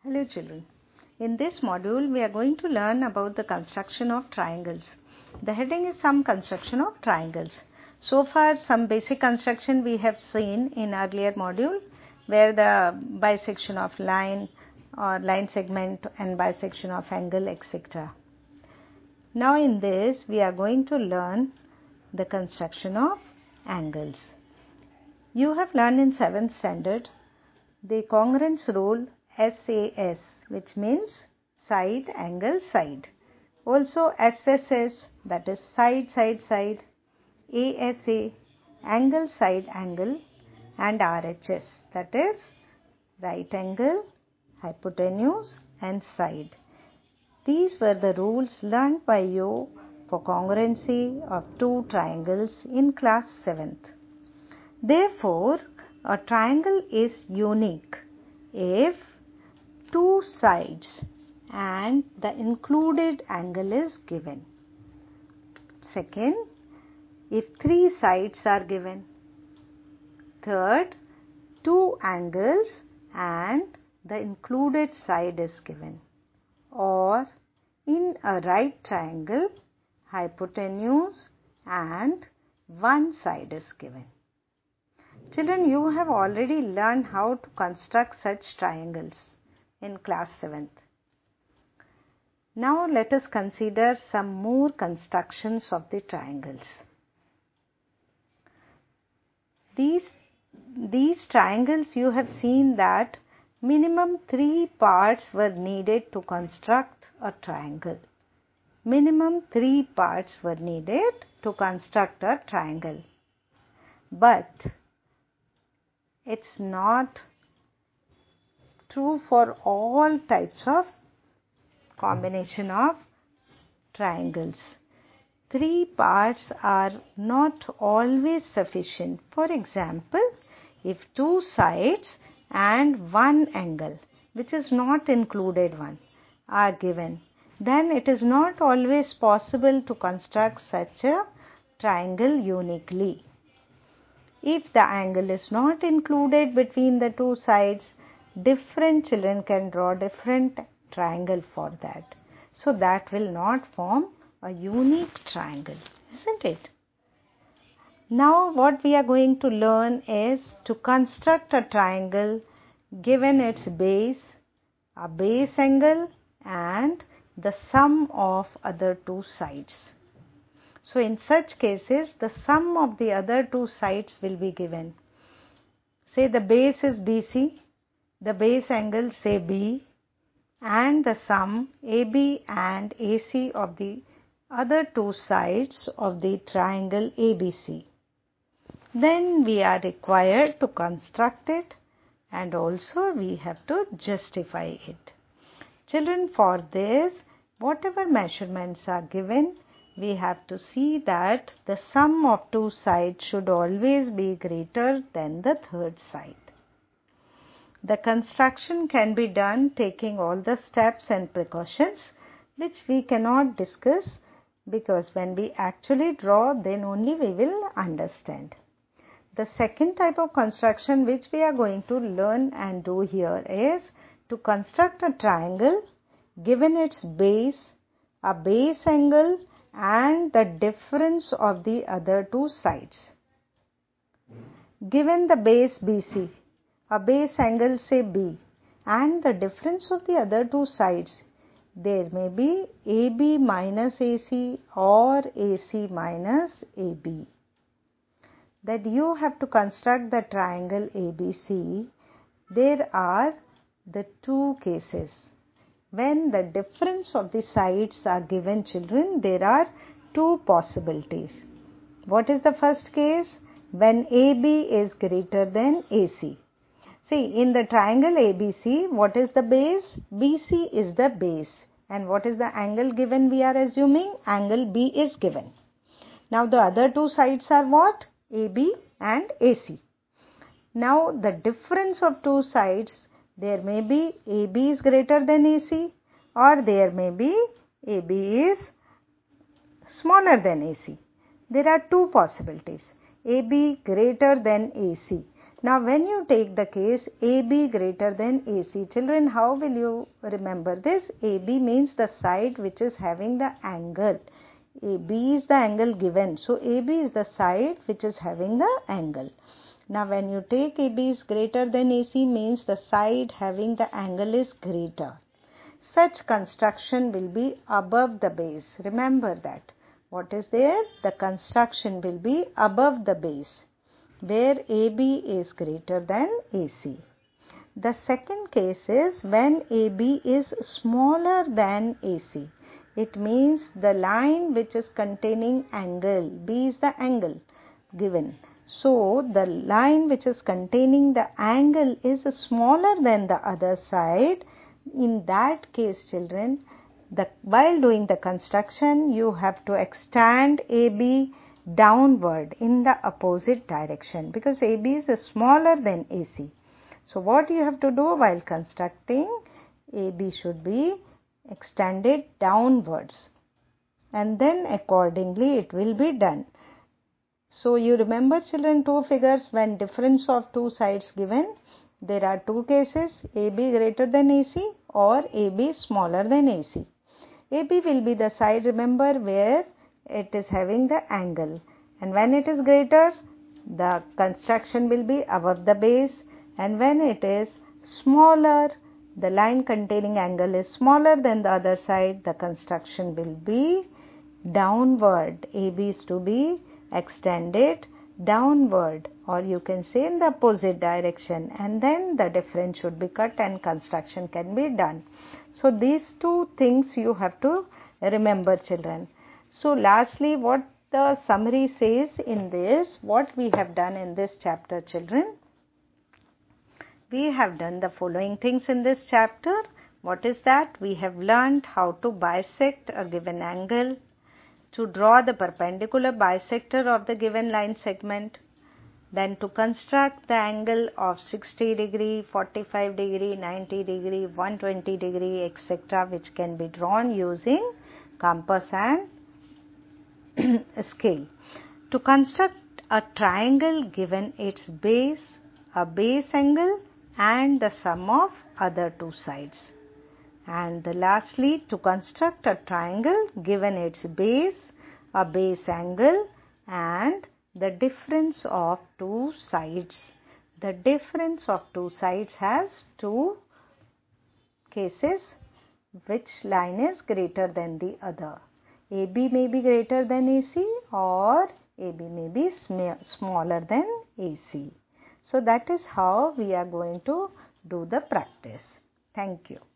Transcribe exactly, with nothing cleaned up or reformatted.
Hello children. In this module we are going to learn about the construction of triangles. The heading is some construction of triangles. So far some basic construction we have seen in earlier module where the bisection of line or line segment and bisection of angle et cetera. Now in this we are going to learn the construction of angles. You have learned in seventh standard the congruence rule S A S, which means side, angle, side. Also S S S, that is side, side, side. A S A, angle, side, angle. And R H S, that is right angle, hypotenuse and side. These were the rules learned by you for congruency of two triangles in class seventh. Therefore, a triangle is unique if two sides and the included angle is given. Second, if three sides are given. Third, two angles and the included side is given. Or in a right triangle, hypotenuse and one side is given. Children, you have already learned how to construct such triangles in class seventh. Now let us consider some more constructions of the triangles. These, these triangles you have seen that minimum three parts were needed to construct a triangle. Minimum three parts were needed to construct a triangle. But it's not true for all types of combination of triangles. Three parts are not always sufficient. For example, if two sides and one angle, which is not included one, are given, then it is not always possible to construct such a triangle uniquely. If the angle is not included between the two sides, different children can draw different triangle for that. So that will not form a unique triangle, isn't it? Now what we are going to learn is to construct a triangle given its base, a base angle and the sum of other two sides. So in such cases, the sum of the other two sides will be given. Say the base is B C, the base angle say B, and the sum A B and A C of the other two sides of the triangle A B C. Then we are required to construct it and also we have to justify it. Children, for this, whatever measurements are given, we have to see that the sum of two sides should always be greater than the third side. The construction can be done taking all the steps and precautions which we cannot discuss because when we actually draw, then only we will understand. The second type of construction which we are going to learn and do here is to construct a triangle given its base, a base angle and the difference of the other two sides. Given the base B C, a base angle say B and the difference of the other two sides, there may be A B minus A C or A C minus A B. That you have to construct the triangle A B C, there are the two cases. When the difference of the sides are given, children, there are two possibilities. What is the first case? When A B is greater than A C. See, in the triangle A B C, what is the base? B C is the base. And what is the angle given we are assuming? Angle B is given. Now the other two sides are what? A B and A C. Now the difference of two sides, there may be A B is greater than A C or there may be A B is smaller than A C. There are two possibilities. A B greater than A C. Now when you take the case A B greater than A C, children, how will you remember this? A B means the side which is having the angle. A B is the angle given. So A B is the side which is having the angle. Now when you take A B is greater than A C means the side having the angle is greater. Such construction will be above the base. Remember that. What is there? The construction will be above the base, where A B is greater than A C. The second case is when A B is smaller than A C. It means the line which is containing angle, B is the angle given. So the line which is containing the angle is smaller than the other side. In that case, children, the, while doing the construction, you have to extend A B downward in the opposite direction, because A B is smaller than A C. So what you have to do while constructing, A B should be extended downwards, and then accordingly it will be done. So you remember, children, two figures when difference of two sides given. There are two cases, A B greater than A C or A B smaller than A C. A B will be the side, remember, where it is having the angle, and when it is greater, the construction will be above the base, and when it is smaller, the line containing angle is smaller than the other side, the construction will be downward. A B is to be extended downward, or you can say in the opposite direction, and then the difference should be cut and construction can be done. So these two things you have to remember, children. So lastly, what the summary says in this, what we have done in this chapter, children. We have done the following things in this chapter. What is that? We have learned how to bisect a given angle, to draw the perpendicular bisector of the given line segment, then to construct the angle of sixty degree, forty-five degree, ninety degree, one hundred twenty degree, et cetera, which can be drawn using compass and scale. To construct a triangle given its base, a base angle, and the sum of other two sides. And the lastly, to construct a triangle given its base, a base angle, and the difference of two sides. The difference of two sides has two cases, which line is greater than the other. A B may be greater than A C, or A B may be sm smaller than A C. So that is how we are going to do the practice. Thank you.